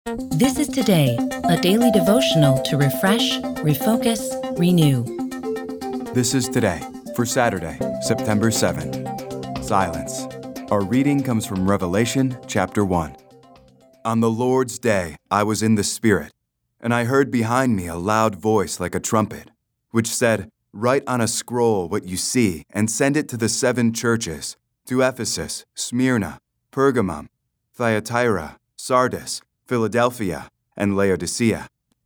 This is Today, a daily devotional to refresh, refocus, renew. This is Today for Saturday, September 7th. Silence. Our reading comes from Revelation chapter 1. On the Lord's day I was in the Spirit, and I heard behind me a loud voice like a trumpet, which said, "Write on a scroll what you see and send it to the 7 churches, to Ephesus, Smyrna, Pergamum, Thyatira, Sardis, Philadelphia, and Laodicea."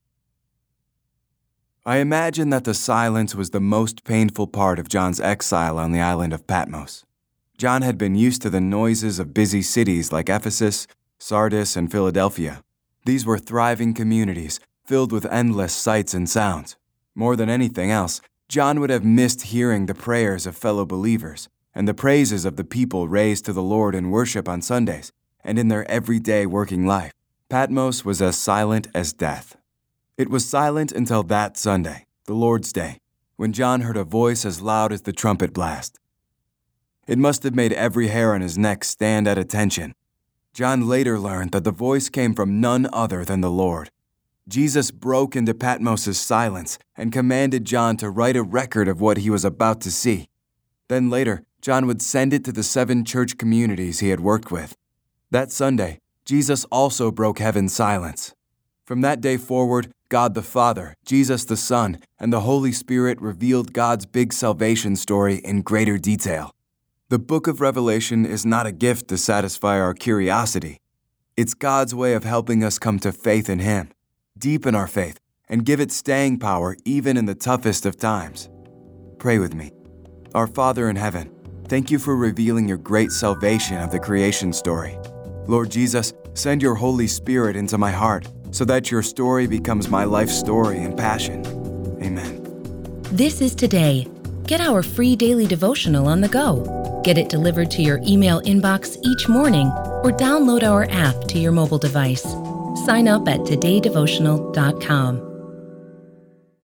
I imagine that the silence was the most painful part of John's exile on the island of Patmos. John had been used to the noises of busy cities like Ephesus, Sardis, and Philadelphia. These were thriving communities filled with endless sights and sounds. More than anything else, John would have missed hearing the prayers of fellow believers and the praises of the people raised to the Lord in worship on Sundays and in their everyday working life. Patmos was as silent as death. It was silent until that Sunday, the Lord's Day, when John heard a voice as loud as the trumpet blast. It must have made every hair on his neck stand at attention. John later learned that the voice came from none other than the Lord. Jesus broke into Patmos' silence and commanded John to write a record of what he was about to see. Then later, John would send it to the 7 church communities he had worked with. That Sunday, Jesus also broke heaven's silence. From that day forward, God the Father, Jesus the Son, and the Holy Spirit revealed God's big salvation story in greater detail. The book of Revelation is not a gift to satisfy our curiosity. It's God's way of helping us come to faith in Him, deepen our faith, and give it staying power even in the toughest of times. Pray with me. Our Father in heaven, thank you for revealing your great salvation of the creation story. Lord Jesus, send your Holy Spirit into my heart so that your story becomes my life story and passion. Amen. This is Today. Get our free daily devotional on the go. Get it delivered to your email inbox each morning or download our app to your mobile device. Sign up at todaydevotional.com.